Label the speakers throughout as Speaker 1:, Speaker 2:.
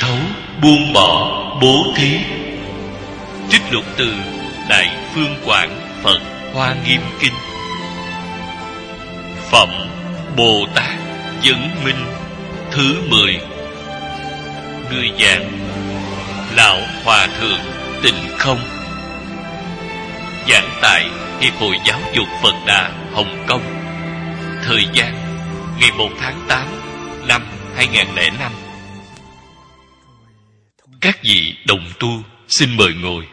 Speaker 1: thấu buông bỏ bố thí. Trích lục từ Đại Phương Quảng Phật Hoa Nghiêm Kinh. Phẩm Bồ Tát Vấn Minh thứ 10. Người giảng Lão Hòa Thượng Tịnh Không. Giảng tại Hiệp hội Giáo dục Phật Đà Hồng Kông. Thời gian ngày 1 tháng 8 năm 2005. Các vị đồng tu xin mời ngồi.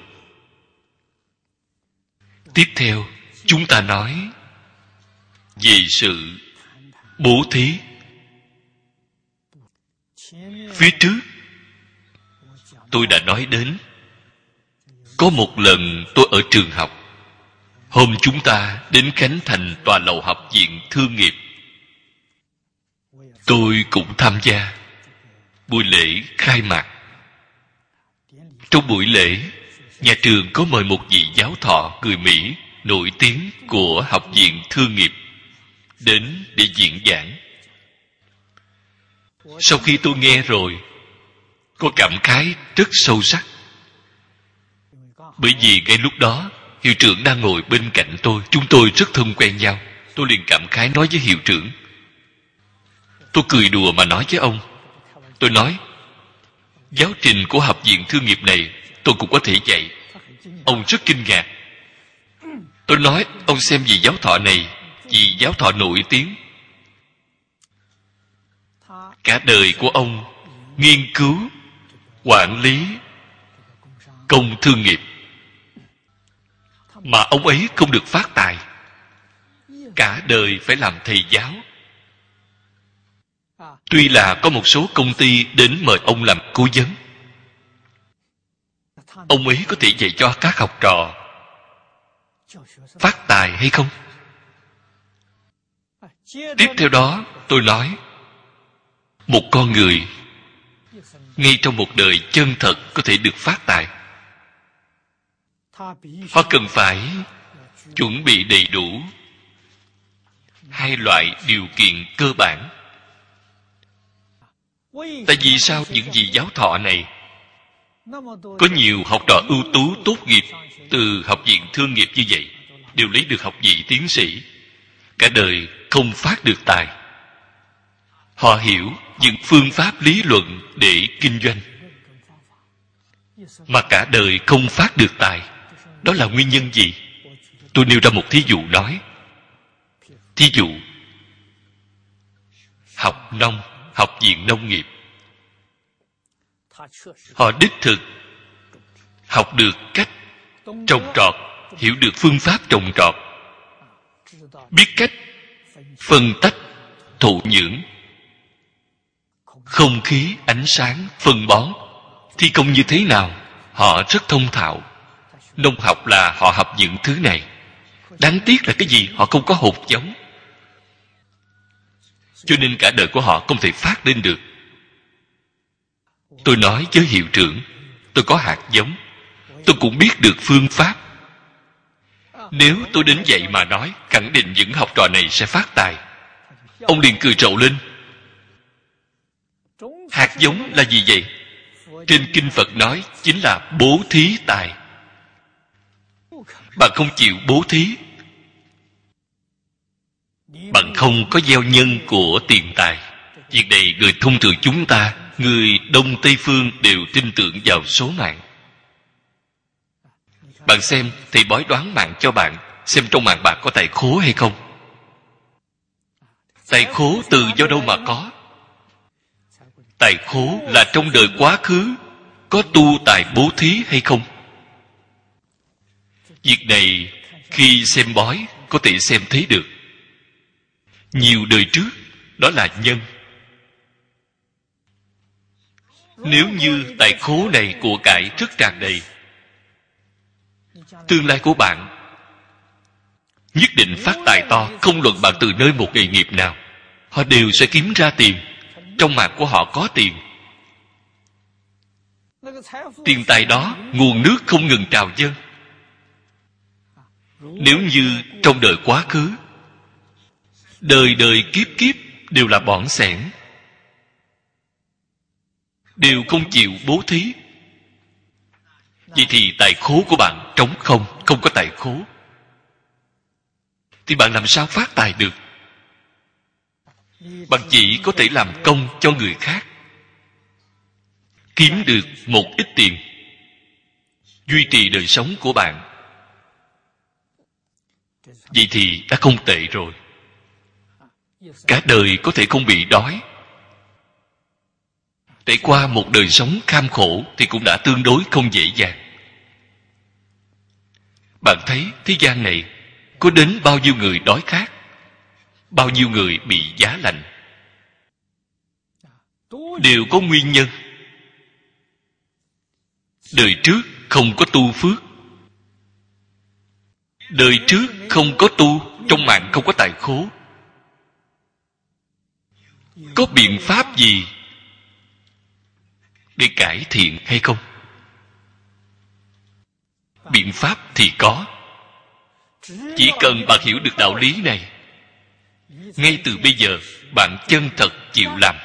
Speaker 1: Tiếp theo chúng ta nói về sự bố thí. Phía trước tôi đã nói đến, có một lần tôi ở trường học. Hôm chúng ta đến khánh thành tòa lầu học viện thương nghiệp, tôi cũng tham gia buổi lễ khai mạc. Trong buổi lễ, nhà trường có mời một vị giáo thọ người Mỹ nổi tiếng của học viện thương nghiệp đến để diễn giảng. Sau khi tôi nghe rồi, có cảm khái rất sâu sắc. Bởi vì ngay lúc đó hiệu trưởng đang ngồi bên cạnh tôi, chúng tôi rất thân quen nhau. Tôi liền cảm khái nói với hiệu trưởng. Tôi cười đùa mà nói với ông. Tôi nói, giáo trình của học viện thương nghiệp này tôi cũng có thể dạy. Ông rất kinh ngạc. Tôi nói, ông xem vị giáo thọ này, vị giáo thọ nổi tiếng, cả đời của ông nghiên cứu quản lý công thương nghiệp, mà ông ấy không được phát tài, cả đời phải làm thầy giáo. Tuy là có một số công ty đến mời ông làm cố vấn, ông ấy có thể dạy cho các học trò phát tài hay không? Tiếp theo đó tôi nói, một con người ngay trong một đời chân thật có thể được phát tài, họ cần phải chuẩn bị đầy đủ hai loại điều kiện cơ bản. Tại vì sao những vị giáo thọ này, có nhiều học trò ưu tú tốt nghiệp từ học viện thương nghiệp như vậy, đều lấy được học vị tiến sĩ, cả đời không phát được tài. Họ hiểu những phương pháp lý luận để kinh doanh, mà cả đời không phát được tài. Đó là nguyên nhân gì? Tôi nêu ra một thí dụ nói. Thí dụ, học nông, học viện nông nghiệp, họ đích thực học được cách trồng trọt, hiểu được phương pháp trồng trọt, biết cách phân tách thụ nhưỡng, không khí, ánh sáng, phân bón, thi công như thế nào, họ rất thông thạo. Nông học là họ học những thứ này. Đáng tiếc là cái gì? Họ không có hột giống, cho nên cả đời của họ không thể phát lên được. Tôi nói với hiệu trưởng, tôi có hạt giống, tôi cũng biết được phương pháp. Nếu tôi đến dạy mà nói, khẳng định những học trò này sẽ phát tài. Ông liền cười rộ lên. Hạt giống là gì vậy? Trên kinh Phật nói chính là bố thí tài. Bạn không chịu bố thí, bạn không có gieo nhân của tiền tài. Việc này người thông thường chúng ta, người Đông Tây Phương đều tin tưởng vào số mạng. Bạn xem, thầy bói đoán mạng cho bạn, xem trong mạng bạn có tài khố hay không. Tài khố từ do đâu mà có? Tài khố là trong đời quá khứ có tu tài bố thí hay không? Việc này khi xem bói có thể xem thấy được. Nhiều đời trước, đó là nhân. Nếu như tài khố này của cải rất tràn đầy, tương lai của bạn nhất định phát tài to. Không luận bạn từ nơi một nghề nghiệp nào, họ đều sẽ kiếm ra tiền. Trong mạng của họ có tiền. Tiền tài đó nguồn nước không ngừng trào dâng. Nếu như trong đời quá khứ, đời đời kiếp kiếp đều là bỏn xẻn, đều không chịu bố thí, vậy thì tài khố của bạn trống không, không có tài khố, thì bạn làm sao phát tài được? Bạn chỉ có thể làm công cho người khác, kiếm được một ít tiền, duy trì đời sống của bạn. Vậy thì đã không tệ rồi. Cả đời có thể không bị đói, trải qua một đời sống kham khổ thì cũng đã tương đối không dễ dàng. Bạn thấy thế gian này có đến bao nhiêu người đói khát, bao nhiêu người bị giá lạnh, đều có nguyên nhân. Đời trước không có tu phước, đời trước không có tu, trong mạng không có tài khố. Có biện pháp gì để cải thiện hay không? Biện pháp thì có. Chỉ cần bạn hiểu được đạo lý này, ngay từ bây giờ bạn chân thật chịu làm.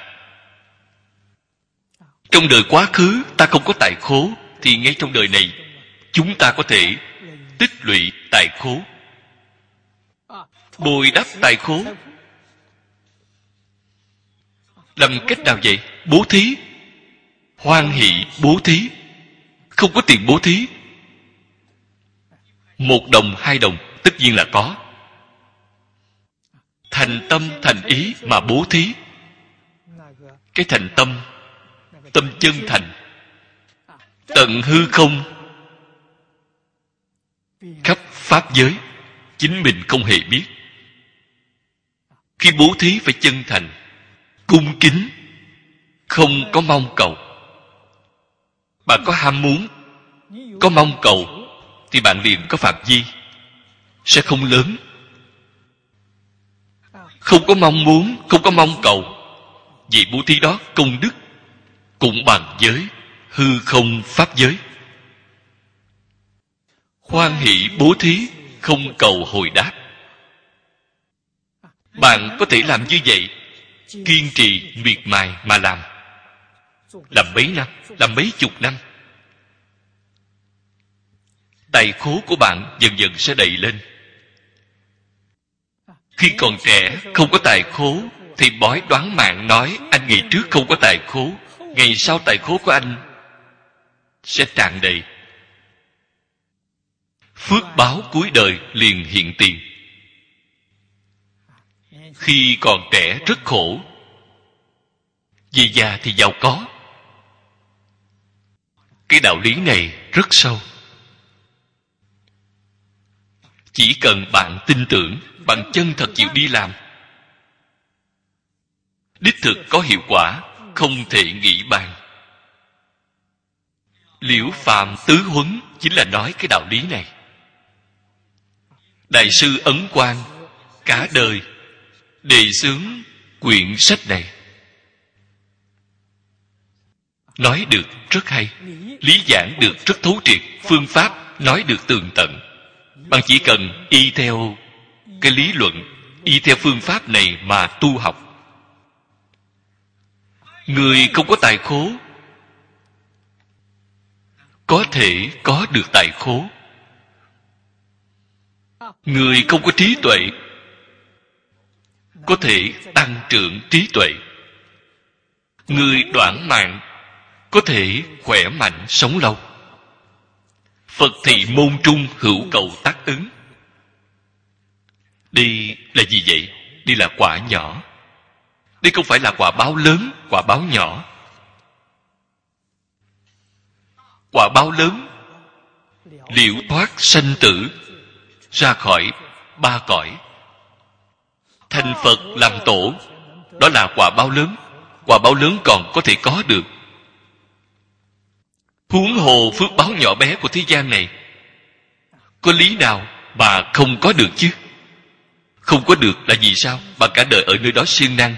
Speaker 1: Trong đời quá khứ ta không có tài khố, thì ngay trong đời này chúng ta có thể tích lũy tài khố, bồi đắp tài khố. Làm cách nào vậy? Bố thí, hoan hỷ bố thí. Không có tiền bố thí, 1 đồng 2 đồng tất nhiên là có. Thành tâm thành ý mà bố thí. Cái thành tâm, tâm chân thành, tận hư không, khắp pháp giới, chính mình không hề biết. Khi bố thí phải chân thành, cung kính, không có mong cầu. Bạn có ham muốn, có mong cầu, thì bạn liền có phạm vi, sẽ không lớn. Không có mong muốn, không có mong cầu, vậy bố thí đó công đức cũng bằng giới hư không pháp giới. Hoan hỷ bố thí, không cầu hồi đáp. Bạn có thể làm như vậy, kiên trì miệt mài mà làm mấy năm, làm mấy chục năm, tài khố của bạn dần dần sẽ đầy lên. Khi còn trẻ không có tài khố thì bói đoán mạng nói anh ngày trước không có tài khố, ngày sau tài khố của anh sẽ tràn đầy. Phước báo cuối đời liền hiện tiền. Khi còn trẻ rất khổ, về già thì giàu có. Cái đạo lý này rất sâu. Chỉ cần bạn tin tưởng, bạn chân thật chịu đi làm, đích thực có hiệu quả, không thể nghĩ bàn. Liễu Phàm Tứ Huấn chính là nói cái đạo lý này. Đại sư Ấn Quang cả đời đề xướng quyển sách này, nói được rất hay, lý giảng được rất thấu triệt, phương pháp nói được tường tận. Bạn chỉ cần y theo cái lý luận, y theo phương pháp này mà tu học. Người không có tài khố có thể có được tài khố. Người không có trí tuệ có thể tăng trưởng trí tuệ. Người đoạn mạng có thể khỏe mạnh sống lâu. Phật thị môn trung hữu cầu tác ứng. Đây là gì vậy? Đây là quả nhỏ. Đây không phải là quả báo lớn, quả báo nhỏ. Quả báo lớn liễu thoát sanh tử, ra khỏi 3 cõi, thành Phật làm tổ. Đó là quả báo lớn. Quả báo lớn còn có thể có được, huống hồ phước báo nhỏ bé của thế gian này. Có lý nào mà không có được chứ? Không có được là vì sao? Bạn cả đời ở nơi đó siêng năng,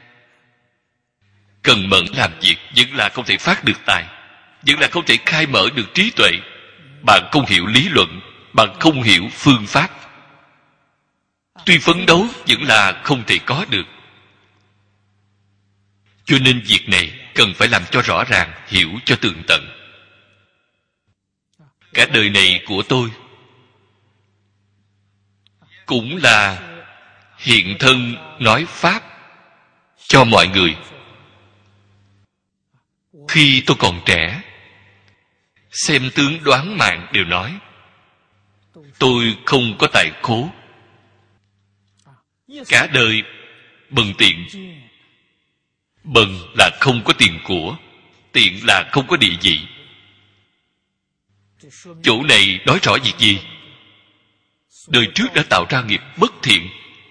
Speaker 1: cần mẫn làm việc, vẫn là không thể phát được tài, vẫn là không thể khai mở được trí tuệ. Bạn không hiểu lý luận, bạn không hiểu phương pháp, tuy phấn đấu vẫn là không thể có được. Cho nên việc này cần phải làm cho rõ ràng, hiểu cho tường tận. Cả đời này của tôi cũng là hiện thân nói Pháp cho mọi người. Khi tôi còn trẻ, xem tướng đoán mạng đều nói tôi không có tài khố, cả đời bần tiện. Bần là không có tiền của, tiện là không có địa vị. Chỗ này nói rõ việc gì? Đời trước đã tạo ra nghiệp bất thiện.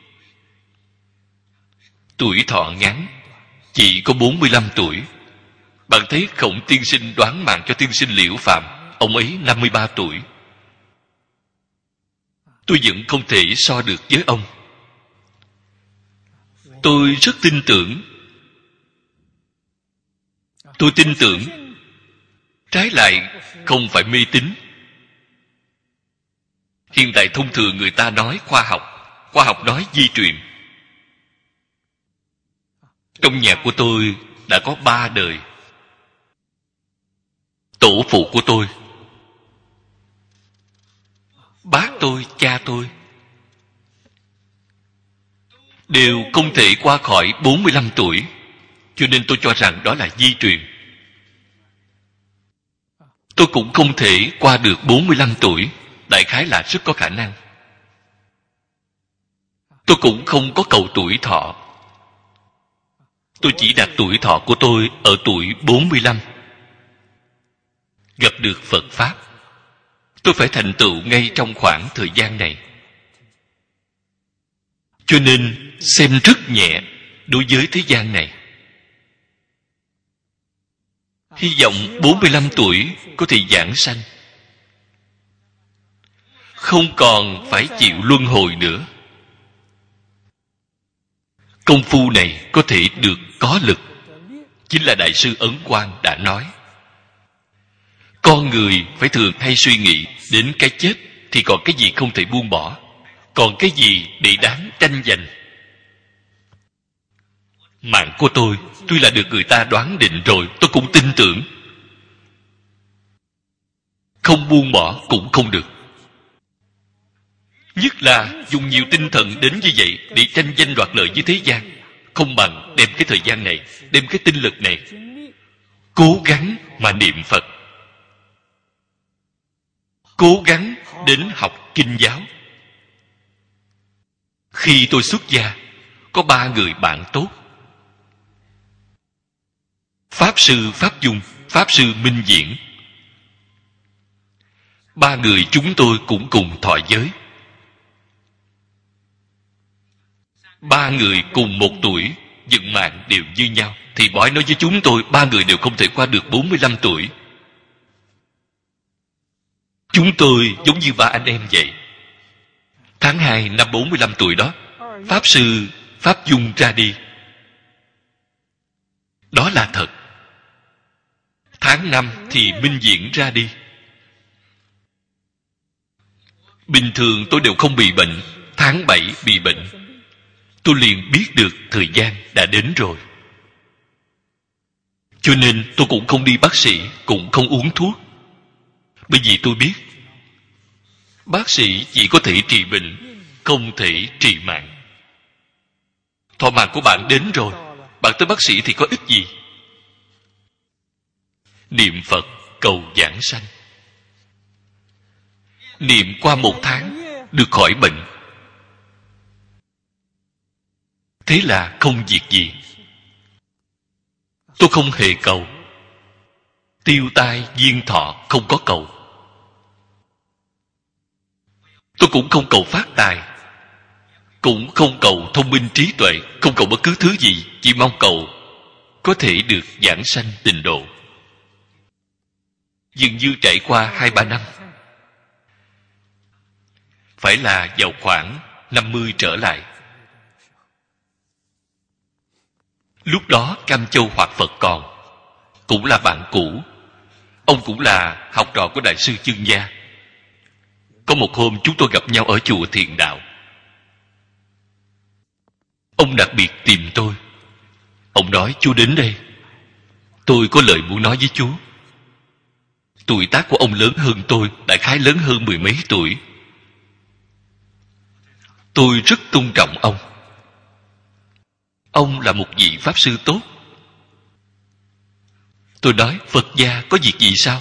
Speaker 1: Tuổi thọ ngắn, chỉ có 45 tuổi. Bạn thấy Khổng tiên sinh đoán mạng cho tiên sinh Liễu Phạm, ông ấy 53 tuổi. Tôi vẫn không thể so được với ông. Tôi rất tin tưởng. Tôi tin tưởng, trái lại không phải mê tín. Hiện tại thông thường người ta nói khoa học nói di truyền. Trong nhà của tôi đã có 3 đời. Tổ phụ của tôi, bác tôi, cha tôi đều không thể qua khỏi 45 tuổi. Cho nên tôi cho rằng đó là di truyền. Tôi cũng không thể qua được 45 tuổi. Đại khái là rất có khả năng. Tôi cũng không có cầu tuổi thọ. Tôi chỉ đặt tuổi thọ của tôi ở tuổi 45. Gặp được Phật Pháp, tôi phải thành tựu ngay trong khoảng thời gian này. Cho nên xem rất nhẹ đối với thế gian này. Hy vọng 45 tuổi có thể giảng sanh, không còn phải chịu luân hồi nữa. Công phu này có thể được có lực. Chính là Đại sư Ấn Quang đã nói, con người phải thường hay suy nghĩ đến cái chết thì còn cái gì không thể buông bỏ, còn cái gì để đáng tranh giành. Mạng của tôi tuy là được người ta đoán định rồi, tôi cũng tin tưởng. Không buông bỏ cũng không được. Nhất là dùng nhiều tinh thần đến như vậy để tranh danh đoạt lợi với thế gian, không bằng đem cái thời gian này, đem cái tinh lực này cố gắng mà niệm Phật, cố gắng đến học kinh giáo. Khi tôi xuất gia, có 3 người bạn tốt: Pháp sư Pháp Dung, Pháp sư Minh Diễn. 3 người chúng tôi cũng cùng thọ giới. 3 người cùng một tuổi, vận mạng đều như nhau. Thì bói nói với chúng tôi 3 người đều không thể qua được 45 tuổi. Chúng tôi giống như 3 anh em vậy. Tháng 2 năm 45 tuổi đó, Pháp sư Pháp Dung ra đi. Đó là thật. Tháng 5 thì Minh Diễn ra đi. Bình thường tôi đều không bị bệnh. Tháng 7 bị bệnh. Tôi liền biết được thời gian đã đến rồi. Cho nên tôi cũng không đi bác sĩ, cũng không uống thuốc. Bởi vì tôi biết bác sĩ chỉ có thể trị bệnh, không thể trị mạng. Thọ mạng của bạn đến rồi, bạn tới bác sĩ thì có ích gì? Niệm Phật cầu giảng sanh. Niệm qua 1 tháng được khỏi bệnh. Thế là không việc gì. Tôi không hề cầu. Tiêu tai duyên thọ không có cầu. Tôi cũng không cầu phát tài, cũng không cầu thông minh trí tuệ, không cầu bất cứ thứ gì. Chỉ mong cầu có thể được giảng sanh tịnh độ. Dường như trải qua 2-3 năm, phải là vào khoảng 50 trở lại. Lúc đó Cam Châu Hoạt Phật còn, cũng là bạn cũ. Ông cũng là học trò của Đại sư Chương Gia. Có một hôm chúng tôi gặp nhau ở chùa Thiền Đạo. Ông đặc biệt tìm tôi. Ông nói: chú đến đây, Tôi có lời muốn nói với chú. Tuổi tác của ông lớn hơn tôi, đại khái lớn hơn 10 mấy tuổi. Tôi rất tôn trọng ông. Ông là một vị Pháp sư tốt. Tôi nói, Phật gia có việc gì sao?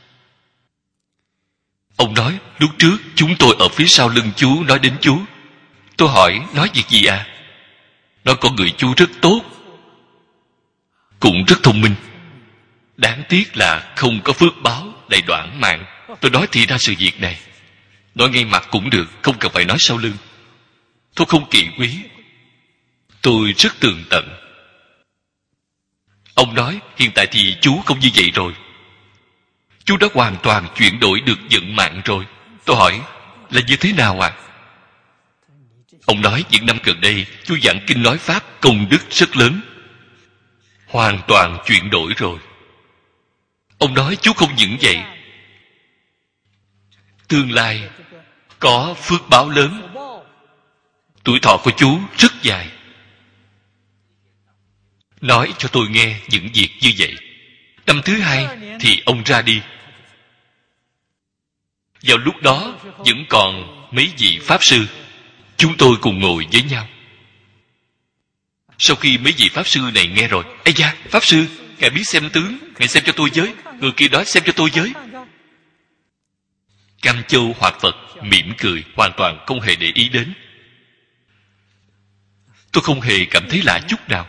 Speaker 1: Ông nói, lúc trước chúng tôi ở phía sau lưng chú nói đến chú. Tôi hỏi, nói việc gì à? Nói con người chú rất tốt, cũng rất thông minh. Đáng tiếc là không có phước báo, lại đoạn mạng. Tôi nói thì ra sự việc này. Nói ngay mặt cũng được, không cần phải nói sau lưng. Tôi không kỵ quý. Tôi rất tường tận. Ông nói, hiện tại thì chú không như vậy rồi. Chú đã hoàn toàn chuyển đổi được vận mạng rồi. Tôi hỏi, là như thế nào à? Ông nói, những năm gần đây, chú giảng kinh nói Pháp công đức rất lớn. Hoàn toàn chuyển đổi rồi. Ông nói, chú không những vậy. Tương lai, có phước báo lớn. Tuổi thọ của chú rất dài. Nói cho tôi nghe những việc như vậy. Năm thứ hai thì ông ra đi. Vào lúc đó vẫn còn mấy vị Pháp sư. Chúng tôi cùng ngồi với nhau. Sau khi mấy vị Pháp sư này nghe rồi, ây da, Pháp sư, ngài biết xem tướng, ngài xem cho tôi với. Người kia nói xem cho tôi với. Cam Châu Hoạt Phật mỉm cười, hoàn toàn không hề để ý đến. Tôi không hề cảm thấy lạ chút nào,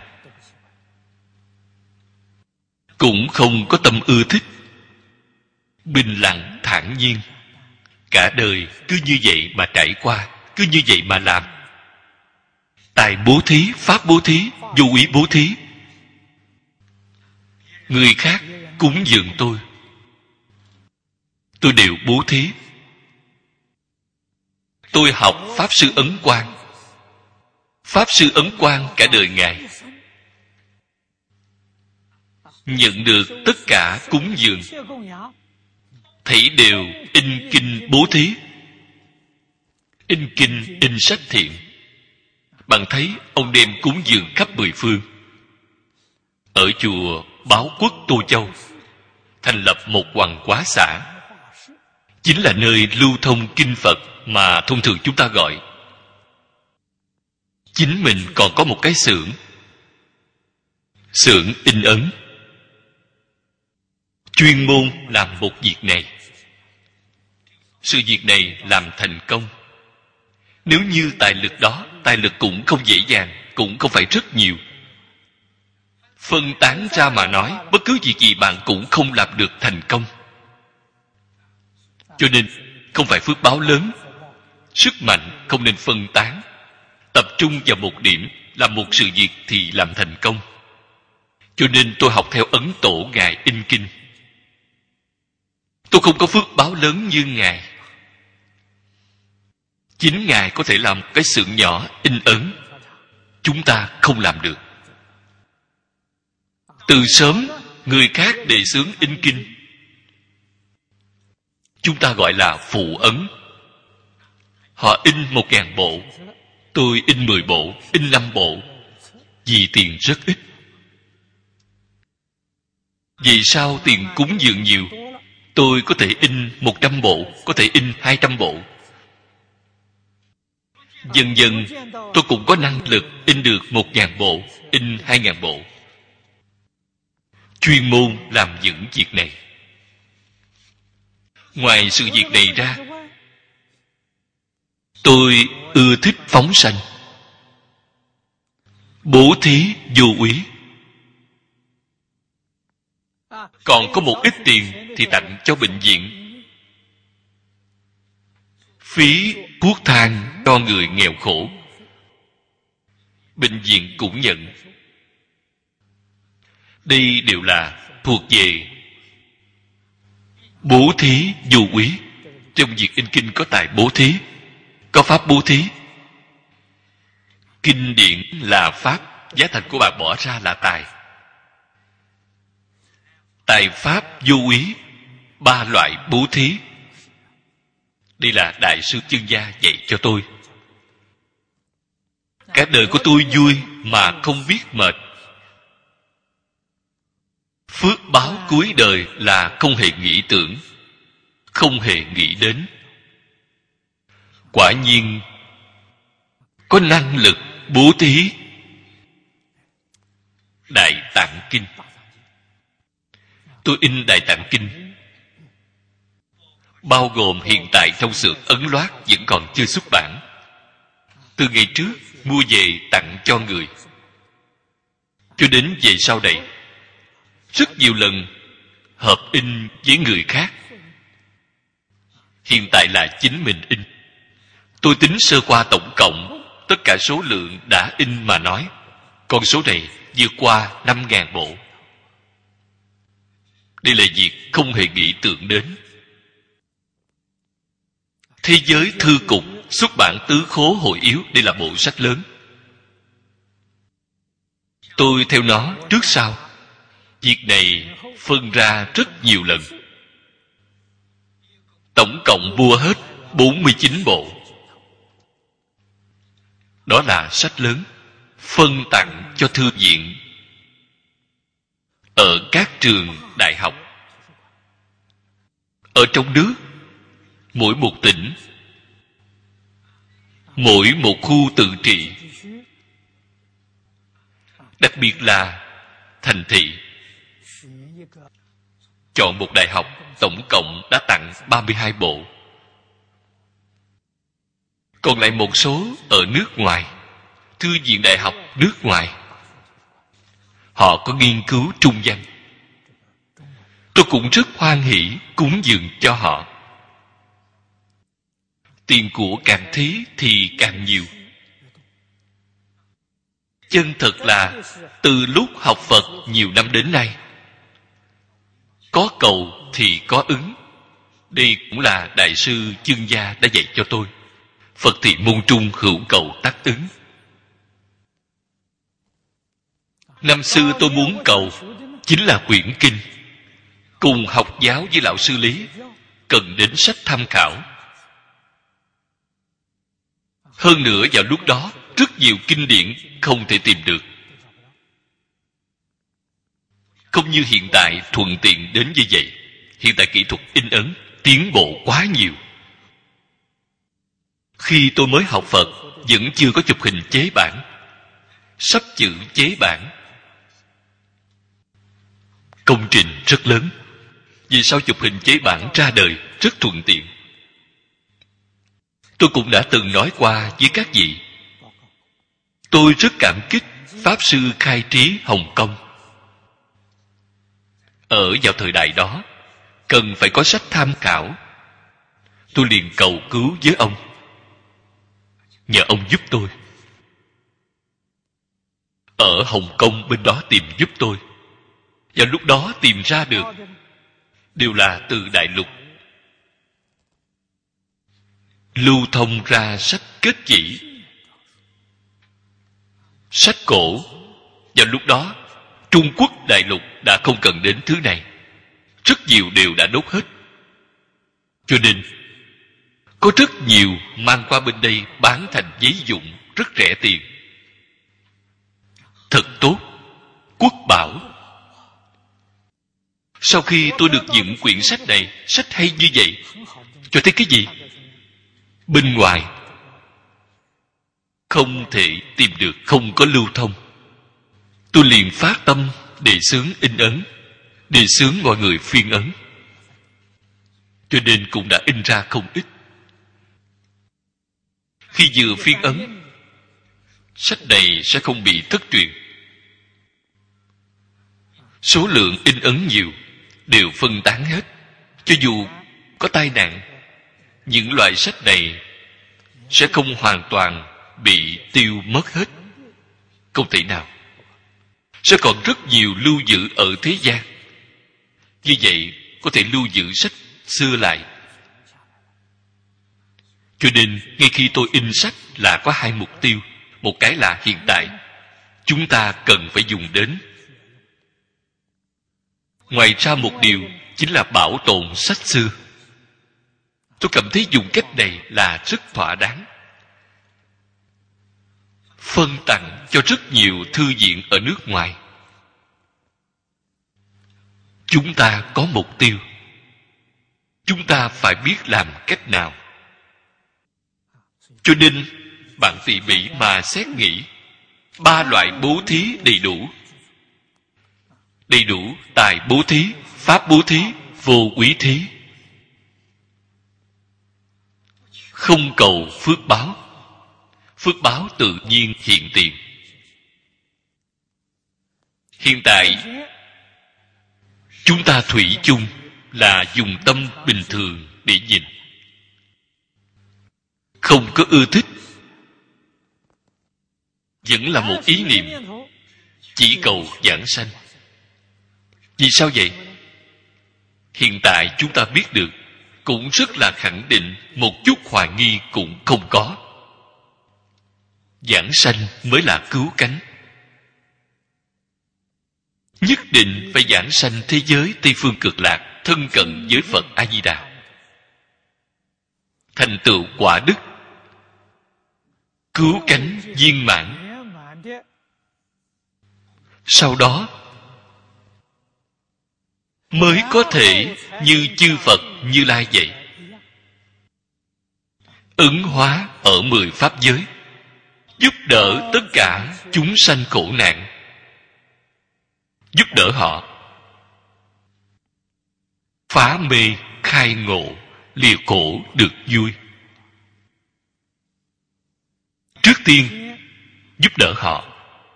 Speaker 1: cũng không có tâm ưa thích. Bình lặng thản nhiên, cả đời cứ như vậy mà trải qua, cứ như vậy mà làm. Tài bố thí, pháp bố thí, vô ý bố thí. Người khác cúng dường tôi đều bố thí. Tôi học Pháp Sư Ấn Quang. Pháp Sư Ấn Quang cả đời ngài nhận được tất cả cúng dường, thảy đều in kinh bố thí. In kinh, in sách thiện. Bạn thấy ông đem cúng dường khắp mười phương. Ở chùa Báo Quốc Tô Châu thành lập một Hoàng Quá xã, chính là nơi lưu thông kinh Phật mà thông thường chúng ta gọi. Chính mình còn có một cái xưởng in ấn, chuyên môn làm một việc này. Sự việc này làm thành công. Nếu như tài lực đó, tài lực cũng không dễ dàng, cũng không phải rất nhiều. Phân tán ra mà nói, bất cứ việc gì bạn cũng không làm được thành công. Cho nên không phải phước báo lớn. Sức mạnh không nên phân tán, tập trung vào một điểm, làm một sự việc thì làm thành công. Cho nên tôi học theo ấn tổ ngài in kinh. Tôi không có phước báo lớn như ngài. Chính ngài có thể làm cái xưởng nhỏ in ấn, chúng ta không làm được. Từ sớm người khác đề xướng in kinh, chúng ta gọi là phụ ấn. Họ in 1.000 bộ, tôi in 10 bộ, in 5 bộ, vì tiền rất ít. Vì sao tiền cúng dường nhiều? Tôi có thể in 100 bộ, có thể in 200 bộ. Dần dần tôi cũng có năng lực in được 1.000 bộ, in 2.000 bộ. Chuyên môn làm những việc này. Ngoài sự việc này ra, tôi ưa thích phóng sanh, bố thí vô úy. Còn có một ít tiền thì tặng cho bệnh viện, phí thuốc thang cho người nghèo khổ. Bệnh viện cũng nhận. Đây đều là thuộc về bố thí vô úy. Trong việc in kinh có tài bố thí, có pháp bố thí. Kinh điển là pháp, giá thành của bạn bỏ ra là tài. Tài pháp vô úy, 3 loại bố thí. Đây là Đại sư Chân Gia dạy cho tôi. Cả đời của tôi vui mà không biết mệt. phước báo cuối đời là không hề nghĩ tưởng, không hề nghĩ đến. Quả nhiên có năng lực bố thí Đại Tạng Kinh. Tôi in Đại Tạng Kinh, bao gồm hiện tại trong xưởng ấn loát vẫn còn chưa xuất bản. Từ ngày trước mua về tặng cho người, cho đến về sau này rất nhiều lần hợp in với người khác. Hiện tại là chính mình in. Tôi tính sơ qua tổng cộng tất cả số lượng đã in mà nói, con số này vượt qua 5.000 bộ. Đây là việc không hề nghĩ tưởng đến. Thế giới thư cục xuất bản Tứ Khố Hội Yếu, đây là bộ sách lớn. Tôi theo nó trước sau. Việc này phân ra rất nhiều lần. Tổng cộng mua hết 49 bộ. Đó là sách lớn, phân tặng cho thư viện ở các trường đại học. Ở trong nước, mỗi một tỉnh, mỗi một khu tự trị, đặc biệt là thành thị, chọn một đại học tổng cộng đã tặng 32 bộ. Còn lại một số ở nước ngoài, thư viện đại học nước ngoài, họ có nghiên cứu trung văn. Tôi cũng rất hoan hỷ cúng dường cho họ. Tiền của càng thí thì càng nhiều. Chân thật là từ lúc học Phật nhiều năm đến nay, có cầu thì có ứng. Đây cũng là Đại sư Chương Gia đã dạy cho tôi. Phật thị môn trung hữu cầu tác ứng. Năm xưa tôi muốn cầu chính là quyển kinh. Cùng học giáo với lão sư Lý, cần đến sách tham khảo. Hơn nữa vào lúc đó rất nhiều kinh điển không thể tìm được. Không như hiện tại thuận tiện đến như vậy. Hiện tại kỹ thuật in ấn tiến bộ quá nhiều. Khi tôi mới học Phật vẫn chưa có chụp hình chế bản, sắp chữ chế bản. Công trình rất lớn. Vì sao chụp hình chế bản ra đời rất thuận tiện. Tôi cũng đã từng nói qua với các vị, tôi rất cảm kích Pháp Sư khai trí Hồng Kông. Ở vào thời đại đó, cần phải có sách tham khảo. Tôi liền cầu cứu với ông, nhờ ông giúp tôi. Ở Hồng Kông bên đó tìm giúp tôi. Và lúc đó tìm ra được đều là từ đại lục lưu thông ra sách kết chỉ, sách cổ. Và lúc đó Trung Quốc đại lục đã không cần đến thứ này, rất nhiều đều đã đốt hết. Cho nên có rất nhiều mang qua bên đây bán thành giấy dụng rất rẻ tiền. Thật tốt, quốc bảo. Sau khi tôi được những quyển sách này, sách hay như vậy, cho thấy cái gì? Bên ngoài không thể tìm được, không có lưu thông. Tôi liền phát tâm đề xướng in ấn, đề xướng mọi người phiên ấn. Cho nên cũng đã in ra không ít. Khi vừa phiên ấn, sách này sẽ không bị thất truyền. Số lượng in ấn nhiều, đều phân tán hết. Cho dù có tai nạn, những loại sách này sẽ không hoàn toàn bị tiêu mất hết. Không thể nào. Sẽ còn rất nhiều lưu giữ ở thế gian. Như vậy có thể lưu giữ sách xưa lại. Cho nên ngay khi tôi in sách là có hai mục tiêu. Một cái là hiện tại chúng ta cần phải dùng đến. Ngoài ra một điều chính là bảo tồn sách xưa. Tôi cảm thấy dùng cách này là rất thỏa đáng. Phân tặng cho rất nhiều thư viện ở nước ngoài. chúng ta có mục tiêu. Chúng ta phải biết làm cách nào. Cho nên bạn tỉ mỉ mà xét nghĩ, 3 loại bố thí đầy đủ. Đầy đủ tài bố thí, pháp bố thí, vô úy thí. Không cầu phước báo. Phước báo tự nhiên hiện tiền. Hiện tại chúng ta thủy chung là dùng tâm bình thường để nhìn, không có ưa thích, vẫn là một ý niệm chỉ cầu giảng sanh. Vì sao vậy? Hiện tại chúng ta biết được, cũng rất là khẳng định, một chút hoài nghi cũng không có. Giảng sanh mới là cứu cánh. Nhất định phải giảng sanh thế giới Tây Phương Cực Lạc, thân cận với Phật A-di-đà, thành tựu quả đức, cứu cánh viên mãn. Sau đó mới có thể như chư Phật Như Lai vậy, ứng hóa ở 10 pháp giới, giúp đỡ tất cả chúng sanh khổ nạn, giúp đỡ họ phá mê khai ngộ, lìa khổ được vui. Trước tiên giúp đỡ họ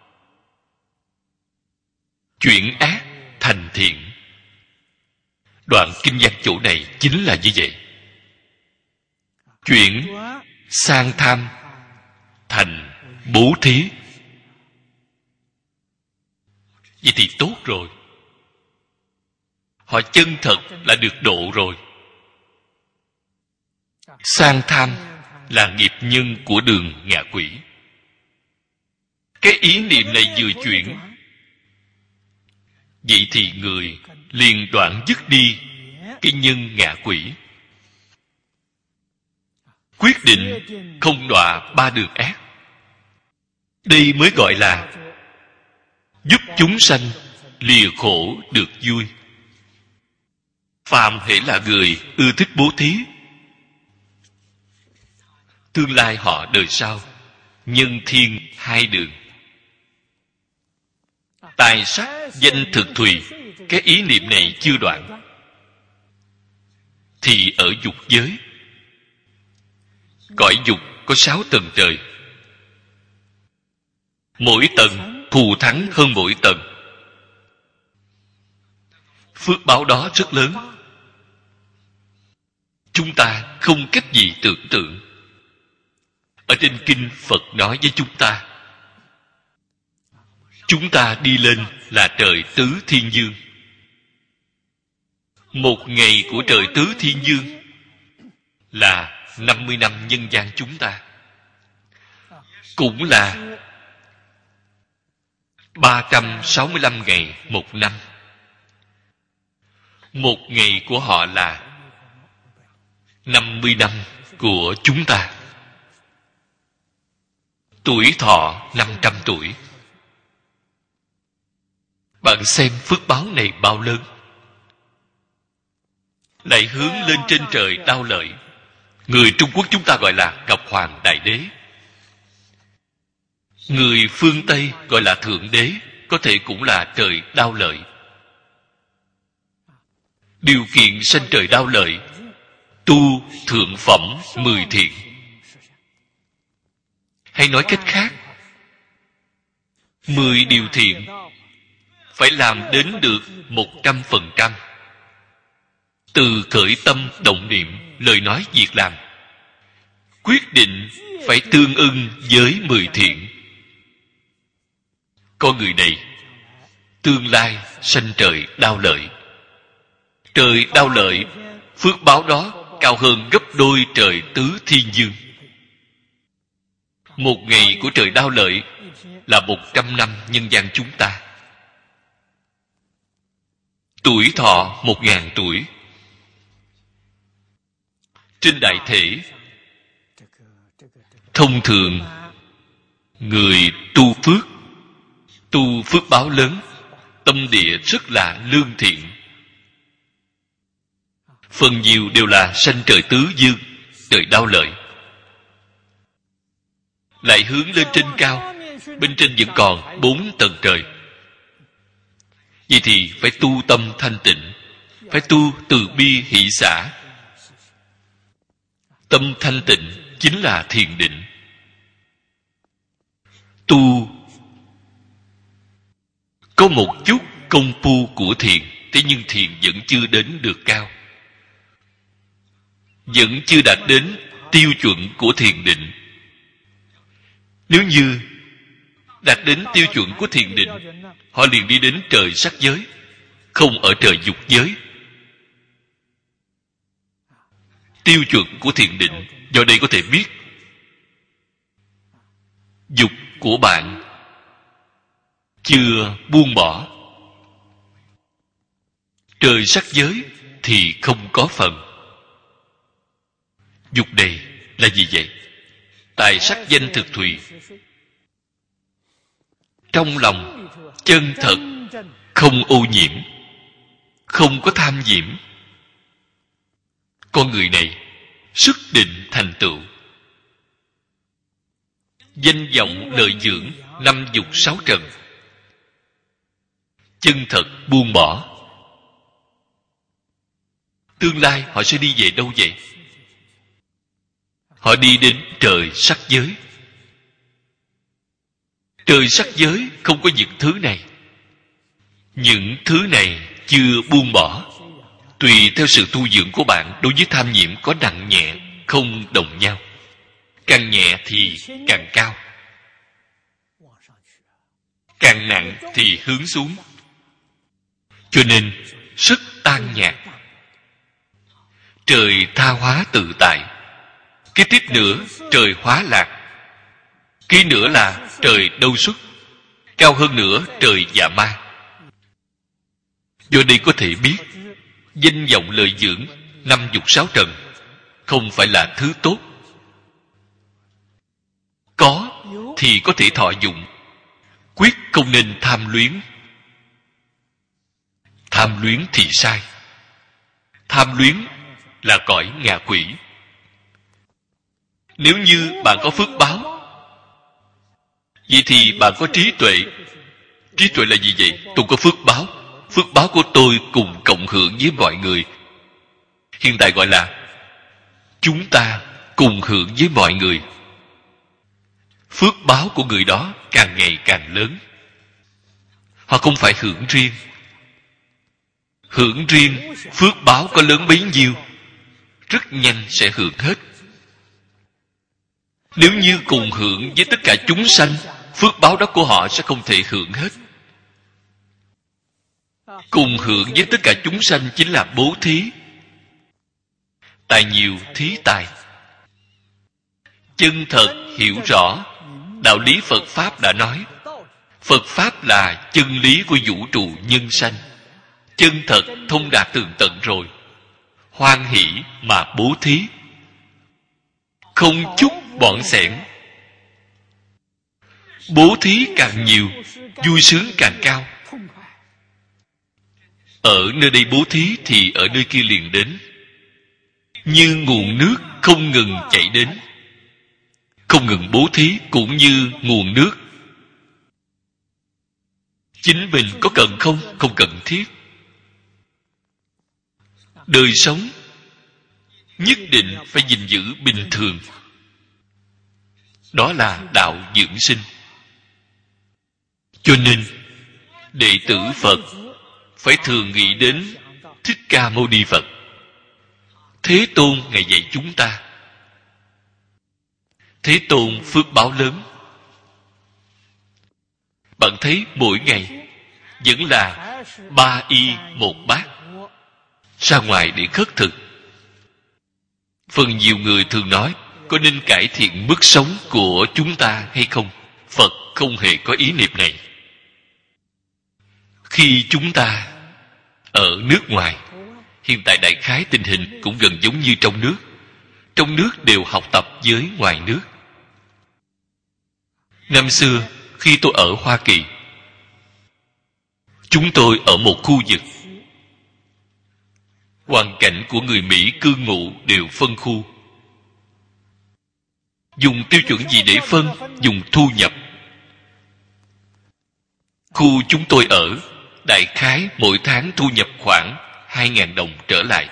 Speaker 1: chuyển ác thành thiện. Đoạn kinh văn chỗ này chính là như vậy. Chuyển sang tham thành bố thí. Vậy thì tốt rồi. Họ chân thật là được độ rồi. Sang tham là nghiệp nhân của đường ngạ quỷ. Cái ý niệm này vừa chuyển, vậy thì người liền đoạn dứt đi cái nhân ngạ quỷ, quyết định không đọa 3 đường ác. Đây mới gọi là giúp chúng sanh lìa khổ được vui. Phàm hễ là người ưa thích bố thí, tương lai họ đời sau nhân thiên 2 đường. Tài sắc danh thực thùy, cái ý niệm này chưa đoạn, thì ở dục giới. Cõi dục có 6 tầng trời, mỗi tầng thù thắng hơn mỗi tầng. Phước báo đó rất lớn, chúng ta không cách gì tưởng tượng. Ở trên kinh Phật nói với chúng ta đi lên là trời tứ thiên dương. Một ngày của trời tứ thiên dương là 50 năm nhân gian chúng ta, cũng là 365 ngày một năm. Một ngày của họ là 50 năm của chúng ta. Tuổi thọ 500 tuổi. Bạn xem phước báo này bao lớn. Lại hướng lên trên trời đao lợi. Người Trung Quốc chúng ta gọi là Ngọc Hoàng Đại Đế. Người phương Tây gọi là Thượng Đế, có thể cũng là trời đao lợi. Điều kiện sanh trời đao lợi, tu thượng phẩm 10 thiện. Hay nói cách khác, 10 điều thiện phải làm đến được 100%. Từ khởi tâm động niệm, lời nói việc làm, quyết định phải tương ưng với 10 thiện. Con người này tương lai sanh trời đao lợi. Trời đao lợi, phước báo đó cao hơn gấp đôi trời tứ thiên dương. Một ngày của trời đao lợi là 100 năm nhân gian chúng ta. Tuổi thọ 1000 tuổi. Trên đại thể, thông thường người tu phước báo lớn, tâm địa rất là lương thiện, Phần nhiều đều là sanh trời tứ dương, trời đau lợi. Lại hướng lên trên cao, bên trên vẫn còn 4 tầng trời. Vậy thì phải tu tâm thanh tịnh, phải tu từ bi hỷ xả. Tâm thanh tịnh chính là thiền định. Tu có một chút công phu của thiền, thế nhưng thiền vẫn chưa đến được cao, vẫn chưa đạt đến tiêu chuẩn của thiền định. Nếu như đạt đến tiêu chuẩn của thiền định, họ liền đi đến trời sắc giới, không ở trời dục giới. Tiêu chuẩn của thiền định, do đây có thể biết dục của bạn chưa buông bỏ. Trời sắc giới thì không có phần. Dục này là gì vậy? Tài sắc danh thực thùy. Trong lòng chân thật, không ô nhiễm, không có tham nhiễm, con người này sức định thành tựu. Danh vọng lợi dưỡng 5 dục 6 trần, chân thật buông bỏ. Tương lai họ sẽ đi về đâu vậy? Họ đi đến trời sắc giới. Trời sắc giới không có những thứ này. Những thứ này chưa buông bỏ. Tùy theo sự tu dưỡng của bạn, đối với tham nhiễm có nặng nhẹ, không đồng nhau. Càng nhẹ thì càng cao, càng nặng thì hướng xuống. Cho nên sức tan nhạt. Trời tha hóa tự tại. Cái tiếp nữa trời hóa lạc. Cái nữa là trời đâu xuất. Cao hơn nữa trời dạ ma. Do đây có thể biết danh vọng lợi dưỡng 5 dục 6 trần không phải là thứ tốt. Có thì có thể thọ dụng, quyết không nên tham luyến. Tham luyến thì sai. Tham luyến là cõi ngạ quỷ. Nếu như bạn có phước báo, vậy thì bạn có trí tuệ. Trí tuệ là gì vậy? Tôi có phước báo. Phước báo của tôi cùng cộng hưởng với mọi người. Hiện tại gọi là chúng ta cùng hưởng với mọi người. Phước báo của người đó càng ngày càng lớn. Họ không phải hưởng riêng. Hưởng riêng, phước báo có lớn bấy nhiêu, rất nhanh sẽ hưởng hết. Nếu như cùng hưởng với tất cả chúng sanh, phước báo đó của họ sẽ không thể hưởng hết. Cùng hưởng với tất cả chúng sanh chính là bố thí. Tài nhiều thí tài. Chân thật hiểu rõ đạo lý Phật Pháp đã nói. Phật Pháp là chân lý của vũ trụ nhân sanh. Chân thật thông đạt tường tận rồi, hoan hỷ mà bố thí, không chút bỏng xẻn. Bố thí càng nhiều, vui sướng càng cao. Ở nơi đây bố thí thì ở nơi kia liền đến, như nguồn nước không ngừng chảy đến. Không ngừng bố thí cũng như nguồn nước. Chính mình có cần không? Không cần thiết. Đời sống nhất định phải gìn giữ bình thường. Đó là đạo dưỡng sinh. Cho nên đệ tử Phật phải thường nghĩ đến Thích Ca Mâu Ni Phật. Thế Tôn Ngài dạy chúng ta. Thế Tôn phước báo lớn. Bạn thấy mỗi ngày vẫn là 3 y 1 bát ra ngoài để khất thực. Phần nhiều người thường nói có nên cải thiện mức sống của chúng ta hay không? Phật không hề có ý niệm này. Khi chúng ta ở nước ngoài, hiện tại đại khái tình hình cũng gần giống như trong nước. Trong nước đều học tập với ngoài nước. Năm xưa khi tôi ở Hoa Kỳ, chúng tôi ở một khu vực hoàn cảnh của người Mỹ cư ngụ đều phân khu. Dùng tiêu chuẩn gì để phân? Dùng thu nhập. Khu chúng tôi ở, đại khái mỗi tháng thu nhập khoảng 2.000 đồng trở lại.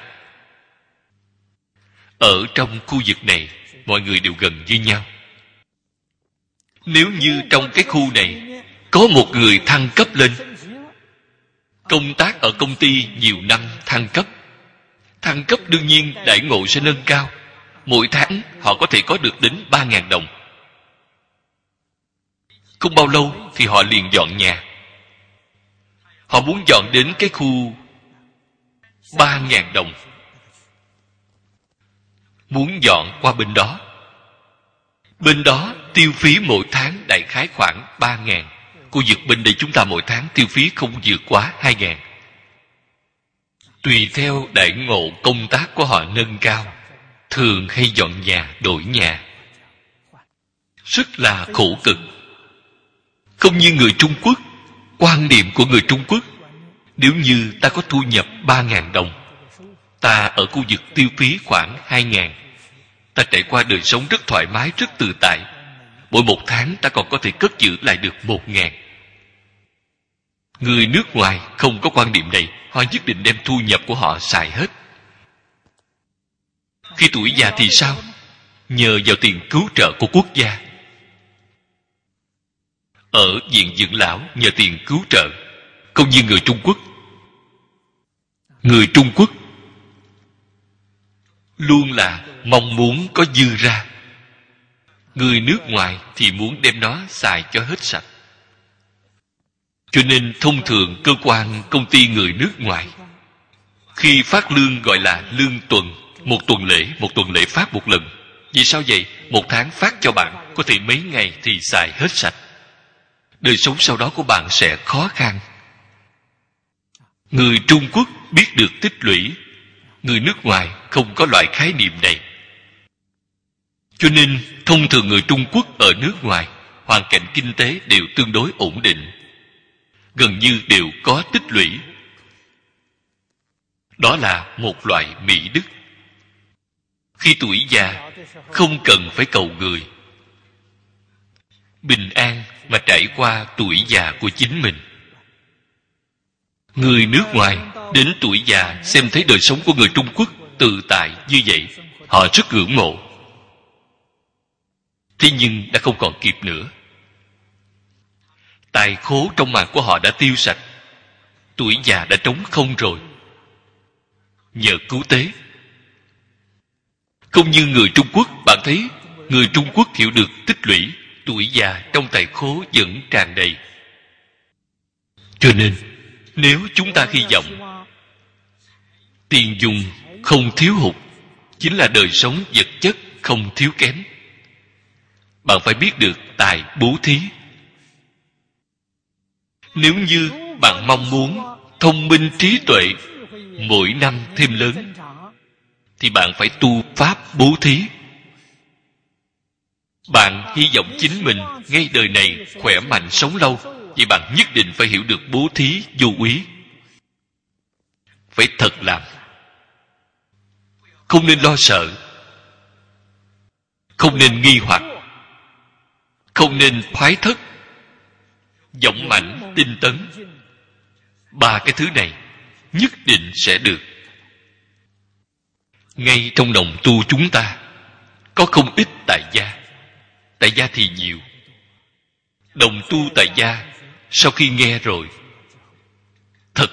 Speaker 1: Ở trong khu vực này, mọi người đều gần như nhau. Nếu như trong cái khu này có một người thăng cấp lên, công tác ở công ty nhiều năm thăng cấp, đương nhiên đãi ngộ sẽ nâng cao. Mỗi tháng họ có thể có được đến 3.000 đồng. Không bao lâu thì họ liền dọn nhà. Họ muốn dọn đến cái khu 3.000 đồng, muốn dọn qua bên đó. Bên đó tiêu phí mỗi tháng đại khái khoảng 3.000. Khu vực bên đây chúng ta mỗi tháng tiêu phí không vượt quá 2.000. Tùy theo đãi ngộ công tác của họ nâng cao, thường hay dọn nhà, đổi nhà. Rất là khổ cực. Không như người Trung Quốc. Quan niệm của người Trung Quốc, nếu như ta có thu nhập 3.000 đồng, ta ở khu vực tiêu phí khoảng 2.000, ta trải qua đời sống rất thoải mái, rất tự tại. Mỗi một tháng ta còn có thể cất giữ lại được 1.000. Người nước ngoài không có quan niệm này. Họ nhất định đem thu nhập của họ xài hết. Khi tuổi già thì sao? Nhờ vào tiền cứu trợ của quốc gia. Ở viện dưỡng lão nhờ tiền cứu trợ. Không như người Trung Quốc. Người Trung Quốc luôn là mong muốn có dư ra. Người nước ngoài thì muốn đem nó xài cho hết sạch. Cho nên thông thường cơ quan công ty người nước ngoài khi phát lương gọi là lương tuần. Một tuần lễ phát một lần. Vì sao vậy? Một tháng phát cho bạn, có thể mấy ngày thì xài hết sạch. Đời sống sau đó của bạn sẽ khó khăn. Người Trung Quốc biết được tích lũy. Người nước ngoài không có loại khái niệm này. Cho nên thông thường người Trung Quốc ở nước ngoài, hoàn cảnh kinh tế đều tương đối ổn định, gần như đều có tích lũy. Đó là một loại mỹ đức. Khi tuổi già không cần phải cầu người, bình an mà trải qua tuổi già của chính mình. Người nước ngoài đến tuổi già xem thấy đời sống của người Trung Quốc tự tại như vậy, họ rất ngưỡng mộ. Thế nhưng đã không còn kịp nữa. Tài khố trong mạng của họ đã tiêu sạch. Tuổi già đã trống không rồi. Nhờ cứu tế. Không như người Trung Quốc, bạn thấy người Trung Quốc hiểu được tích lũy, tuổi già trong tài khố vẫn tràn đầy. Cho nên nếu chúng ta hy vọng tiền dùng không thiếu hụt, chính là đời sống vật chất không thiếu kém, bạn phải biết được tài bố thí. Nếu như bạn mong muốn thông minh trí tuệ mỗi năm thêm lớn, thì bạn phải tu pháp bố thí. Bạn hy vọng chính mình ngay đời này khỏe mạnh sống lâu, vậy bạn nhất định phải hiểu được bố thí vô úy. Phải thật làm. Không nên lo sợ, không nên nghi hoặc, không nên thoái thất, dũng mãnh tinh tấn. Ba cái thứ này nhất định sẽ được. Ngay trong đồng tu chúng ta có không ít tại gia. Tại gia thì nhiều. Đồng tu tại gia sau khi nghe rồi, thật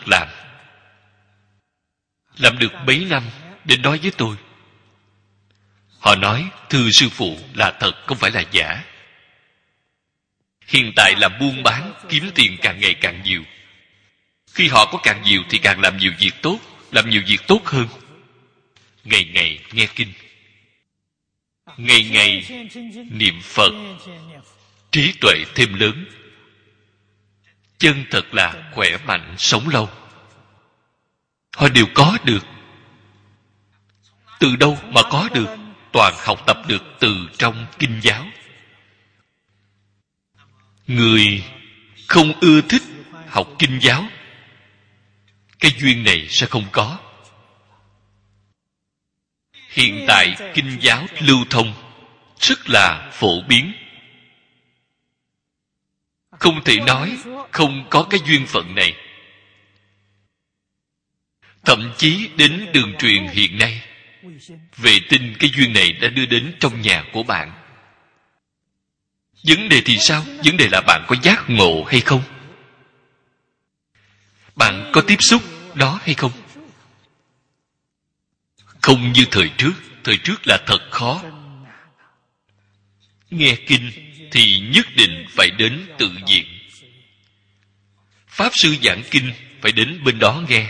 Speaker 1: làm được mấy năm đến nói với tôi. Họ nói thưa sư phụ, là thật không phải là giả. Hiện tại làm buôn bán kiếm tiền càng ngày càng nhiều. Khi họ có càng nhiều thì càng làm nhiều việc tốt, làm nhiều việc tốt hơn. Ngày ngày nghe kinh, ngày ngày niệm Phật, trí tuệ thêm lớn. Chân thật là khỏe mạnh sống lâu. Họ đều có được. Từ đâu mà có được? Toàn học tập được từ trong kinh giáo. Người không ưa thích học kinh giáo, cái duyên này sẽ không có. Hiện tại kinh giáo lưu thông rất là phổ biến. Không thể nói không có cái duyên phận này. Thậm chí đến đường truyền hiện nay, vệ tinh cái duyên này đã đưa đến trong nhà của bạn. Vấn đề thì sao? Vấn đề là bạn có giác ngộ hay không? Bạn có tiếp xúc đó hay không? Không như thời trước. Thời trước là thật khó. Nghe kinh thì nhất định phải đến tự viện. Pháp sư giảng kinh phải đến bên đó nghe.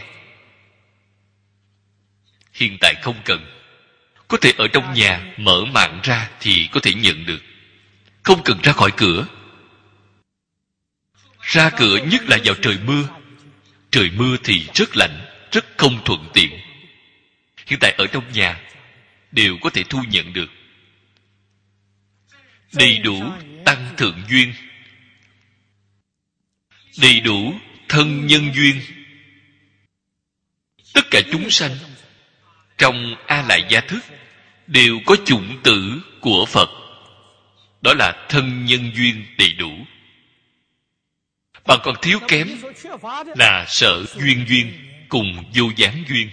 Speaker 1: Hiện tại không cần. Có thể ở trong nhà mở mạng ra thì có thể nhận được. Không cần ra khỏi cửa. Ra cửa nhất là vào trời mưa. Trời mưa thì rất lạnh, rất không thuận tiện. Hiện tại ở trong nhà đều có thể thu nhận được. Đầy đủ tăng thượng duyên, đầy đủ thân nhân duyên. Tất cả chúng sanh trong A Lại Gia Thức đều có chủng tử của Phật. Đó là thân nhân duyên đầy đủ. Bạn còn thiếu kém là sở duyên duyên cùng vô gián duyên.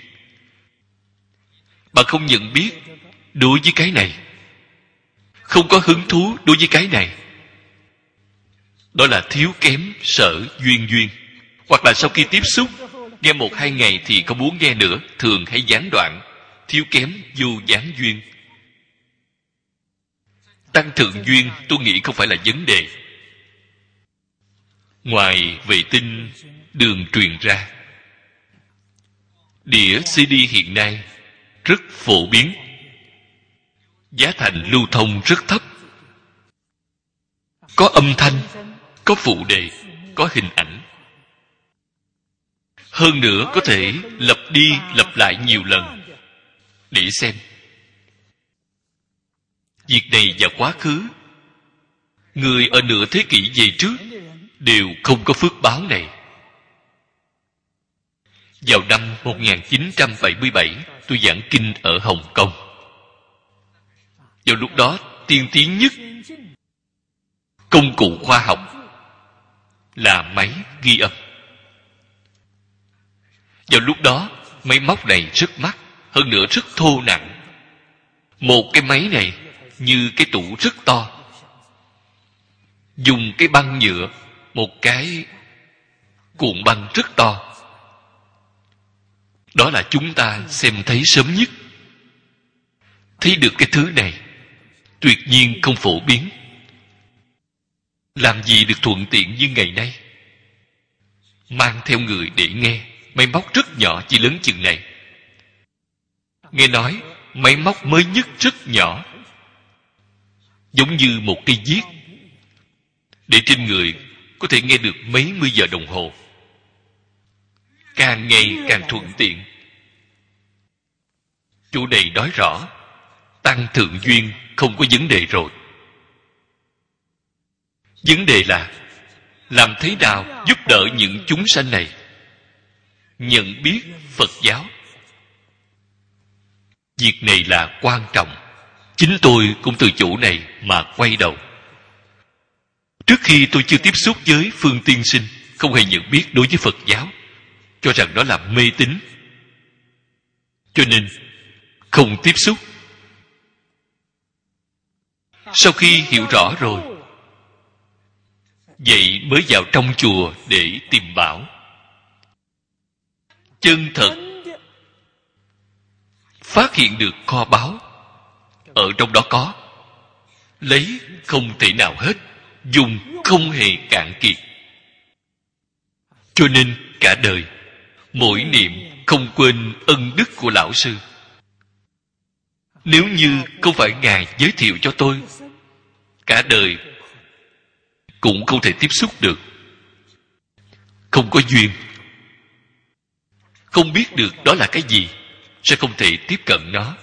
Speaker 1: Bạn không nhận biết đối với cái này, không có hứng thú đối với cái này. Đó là thiếu kém sở duyên duyên. Hoặc là sau khi tiếp xúc, nghe 1-2 ngày thì không muốn nghe nữa, thường hay gián đoạn. Thiếu kém vô gián duyên. Tăng thượng duyên tôi nghĩ không phải là vấn đề. Ngoài vệ tinh đường truyền ra, đĩa CD hiện nay rất phổ biến. Giá thành lưu thông rất thấp. Có âm thanh, có phụ đề, có hình ảnh. Hơn nữa có thể lặp đi lặp lại nhiều lần để xem. Việc này vào quá khứ, người ở nửa thế kỷ về trước đều không có phước báo này. Vào năm 1977, tôi giảng kinh ở Hồng Kông. Vào lúc đó, tiên tiến nhất công cụ khoa học là máy ghi âm. Vào lúc đó, máy móc này rất mắc, hơn nữa rất thô nặng. Một cái máy này như cái tủ rất to. Dùng cái băng nhựa, một cái cuộn băng rất to. Đó là chúng ta xem thấy sớm nhất. Thấy được cái thứ này tuyệt nhiên không phổ biến. Làm gì được thuận tiện như ngày nay. Mang theo người để nghe. Máy móc rất nhỏ, chỉ lớn chừng này. Nghe nói máy móc mới nhất rất nhỏ, giống như một cây viết, để trên người có thể nghe được mấy mươi giờ đồng hồ. Càng ngày càng thuận tiện. Chỗ này nói rõ tăng thượng duyên không có vấn đề rồi. Vấn đề là làm thế nào giúp đỡ những chúng sanh này nhận biết Phật giáo. Việc này là quan trọng. Chính tôi cũng từ chỗ này mà quay đầu. Trước khi tôi chưa tiếp xúc với Phương Tiên Sinh, không hề nhận biết đối với Phật giáo, cho rằng đó là mê tín, cho nên không tiếp xúc. Sau khi hiểu rõ rồi, vậy mới vào trong chùa để tìm bảo. Chân thật phát hiện được kho báu ở trong đó có, lấy không thể nào hết, dùng không hề cạn kiệt. Cho nên cả đời mỗi niệm không quên ân đức của lão sư. Nếu như không phải ngài giới thiệu cho tôi, cả đời cũng không thể tiếp xúc được. Không có duyên, không biết được đó là cái gì, sẽ không thể tiếp cận nó.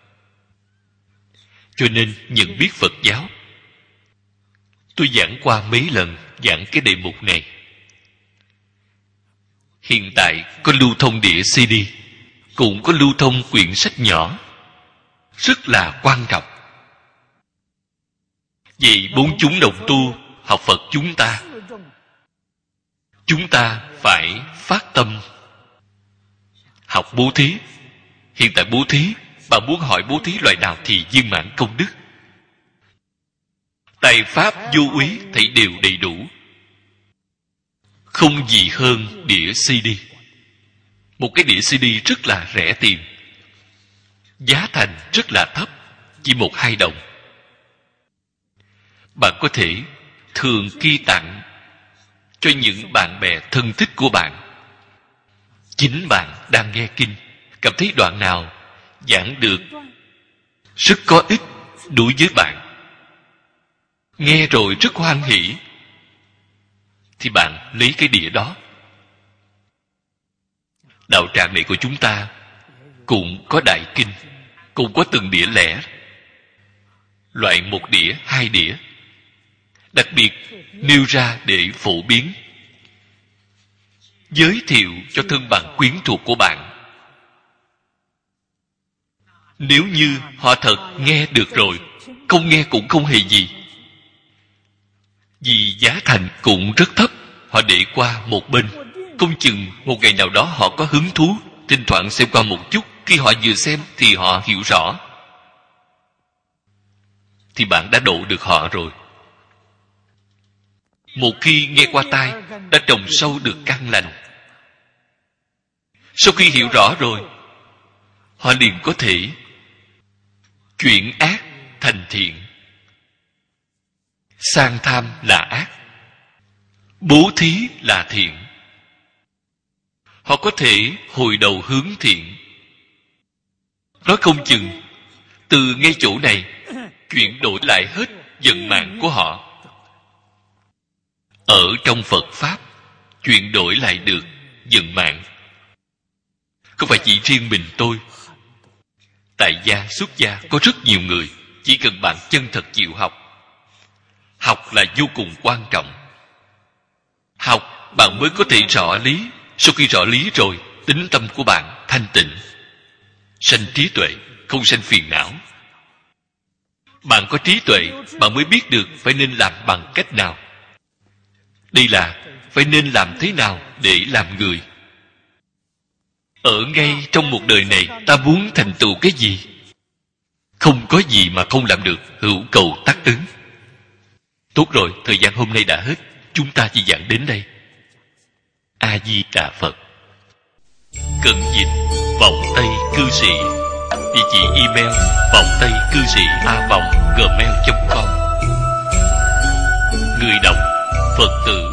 Speaker 1: Cho nên nhận biết Phật giáo, tôi giảng qua mấy lần, giảng cái đề mục này. Hiện tại có lưu thông đĩa CD, cũng có lưu thông quyển sách nhỏ. rất là quan trọng. Vậy bốn chúng đồng tu học Phật chúng ta phải phát tâm học bố thí. Hiện tại bố thí, bạn muốn hỏi bố thí loại nào thì viên mãn công đức. Tài pháp vô úy thảy đều đầy đủ, không gì hơn đĩa CD. Một cái đĩa CD rất là rẻ tiền, giá thành rất là thấp, chỉ 1-2 đồng. Bạn có thể thường ki tặng cho những bạn bè thân thích của bạn. Chính bạn đang nghe kinh, cảm thấy đoạn nào giảng được rất có ích đối với bạn, nghe rồi rất hoan hỷ, thì bạn lấy cái đĩa đó. Đạo tràng này của chúng ta cũng có đại kinh, cũng có từng đĩa lẻ, loại 1 đĩa, 2 đĩa, đặc biệt nêu ra để phổ biến, giới thiệu cho thân bằng quyến thuộc của bạn. Nếu như họ thật nghe được rồi, không nghe cũng không hề gì, vì giá thành cũng rất thấp, họ để qua một bên. Không chừng một ngày nào đó họ có hứng thú, thỉnh thoảng xem qua một chút. Khi họ vừa xem thì họ hiểu rõ, thì bạn đã độ được họ rồi. Một khi nghe qua tai, đã trồng sâu được căn lành. Sau khi hiểu rõ rồi, họ liền có thể chuyển ác thành thiện. Sang tham là ác, bố thí là thiện. Họ có thể hồi đầu hướng thiện. Nói không chừng từ ngay chỗ này chuyển đổi lại hết vận mạng của họ. Ở trong Phật Pháp chuyển đổi lại được vận mạng. Không phải chỉ riêng mình tôi. Tại gia, xuất gia có rất nhiều người. Chỉ cần bạn chân thật chịu học. Học là vô cùng quan trọng. Học bạn mới có thể rõ lý. Sau khi rõ lý rồi, tính tâm của bạn thanh tịnh, sanh trí tuệ, không sanh phiền não. Bạn có trí tuệ, bạn mới biết được phải nên làm bằng cách nào. Đây là phải nên làm thế nào để làm người. Ở ngay trong một đời này, ta muốn thành tựu cái gì? Không có gì mà không làm được, hữu cầu tắc ứng. Tốt rồi, thời gian hôm nay đã hết. Chúng ta chỉ giảng đến đây. A Di Đà Phật. Cận dịch vọng tây cư sĩ. Địa chỉ email vọng tây cư sĩ a@gmail.com. Người đọc Phật tử